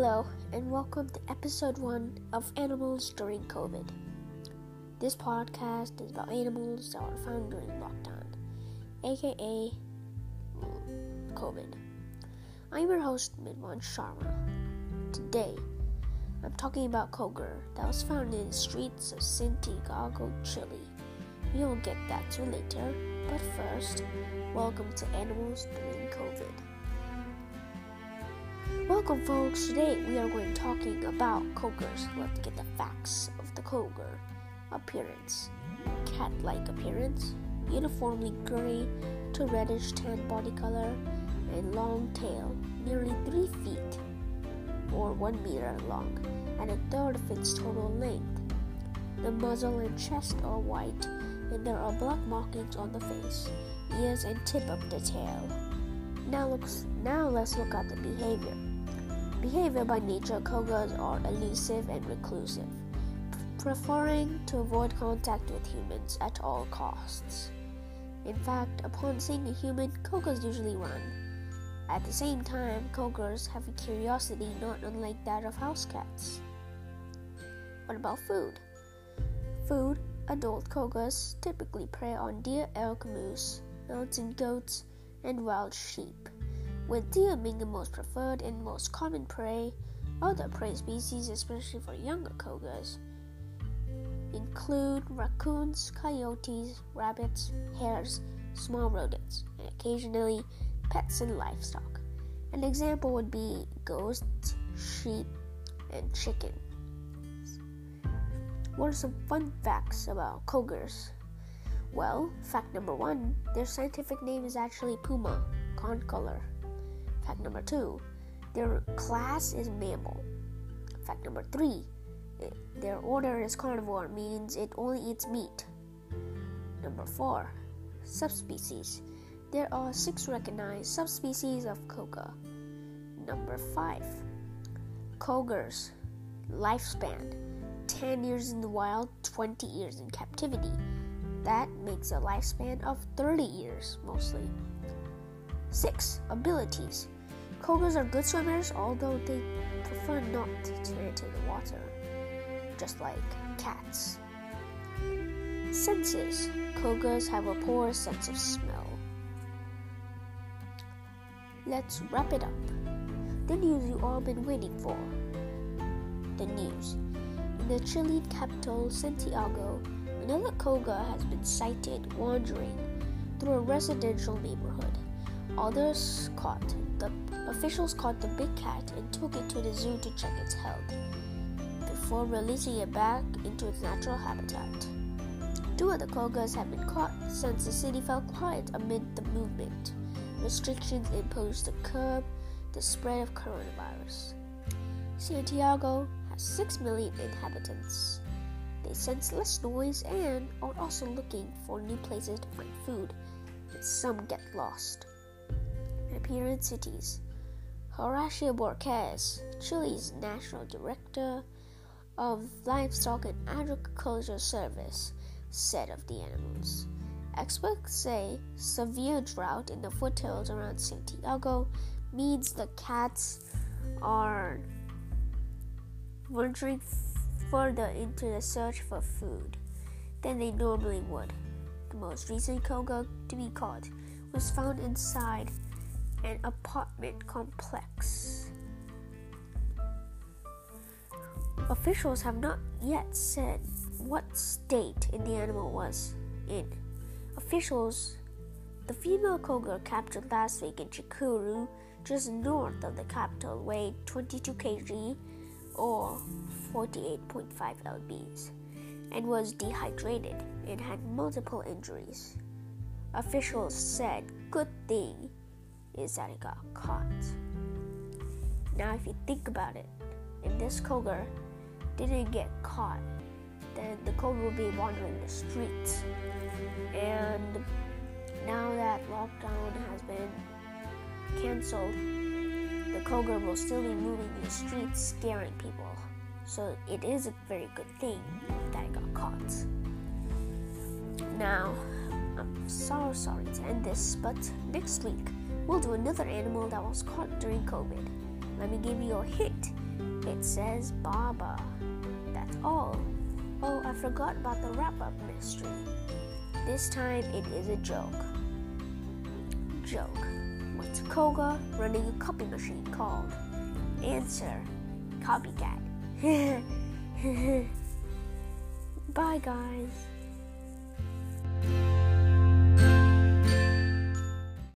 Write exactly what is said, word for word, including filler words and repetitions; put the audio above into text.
Hello, and welcome to episode one of Animals During COVID. This podcast is about animals that were found during lockdown, aka COVID. I'm your host, Midwan Sharma. Today, I'm talking about cougar that was found in the streets of Santiago, Chile. You'll get that to later, but first, welcome to Animals During COVID. Welcome folks, today we are going to be talking about cougars. Let's get the facts of the cougar. Appearance: cat-like appearance, uniformly gray to reddish tan body color, and long tail, nearly three feet or one meter long, and a third of its total length. The muzzle and chest are white, and there are black markings on the face, ears, and tip of the tail. Now, looks, now let's look at the behavior. Behavior by nature, cougars are elusive and reclusive, preferring to avoid contact with humans at all costs. In fact, upon seeing a human, cougars usually run. At the same time, cougars have a curiosity not unlike that of house cats. What about food? Food: adult cougars typically prey on deer, elk, moose, mountain goats, and wild sheep, with deer being the most preferred and most common prey. Other prey species, especially for younger cougars, include raccoons, coyotes, rabbits, hares, small rodents, and occasionally pets and livestock. An example would be goats, sheep, and chicken. What are some fun facts about cougars? Well, fact number one, their scientific name is actually puma concolor. Fact number two, their class is mammal. Fact number three, their order is carnivore, means it only eats meat. Number four, subspecies. There are six recognized subspecies of cougar. Number five, cougars lifespan: ten years in the wild, twenty years in captivity. That makes a lifespan of thirty years mostly. Six, abilities. Cougars are good swimmers, although they prefer not to enter the water, just like cats. Senses. Cougars have a poor sense of smell. Let's wrap it up. The news you all been waiting for. The news. In the Chilean capital, Santiago, another cougar has been sighted wandering through a residential neighborhood. Others caught the officials caught the big cat and took it to the zoo to check its health before releasing it back into its natural habitat. Two other cougars have been caught since the city fell quiet amid the movement restrictions imposed to curb the spread of coronavirus. Santiago has six million inhabitants. They sense less noise and are also looking for new places to find food, and some get lost. Appearance: cities. Horacio Borges, Chile's National Director of Livestock and Agriculture Service, said of the animals. Experts say severe drought in the foothills around Santiago means the cats are wandering further into the search for food than they normally would. The most recent cougar to be caught was found inside an apartment complex. Officials have not yet said what state the animal was in. Officials, the female cougar captured last week in Chicuru, just north of the capital, weighed twenty-two kilograms or forty-eight point five pounds and was dehydrated and had multiple injuries. Officials said good thing is that it got caught. Now if you think about it, if this cougar didn't get caught, then the cougar would be wandering the streets. And now that lockdown has been canceled, the cougar will still be moving the streets, scaring people. So it is a very good thing that it got caught. Now, I'm so sorry to end this, but next week we'll do another animal that was caught during COVID. Let me give you a hint. It says Baba. That's all. Oh, I forgot about the wrap-up mystery. This time it is a joke. Joke. What's Koga running a copy machine called? Answer. Copycat. Bye, guys.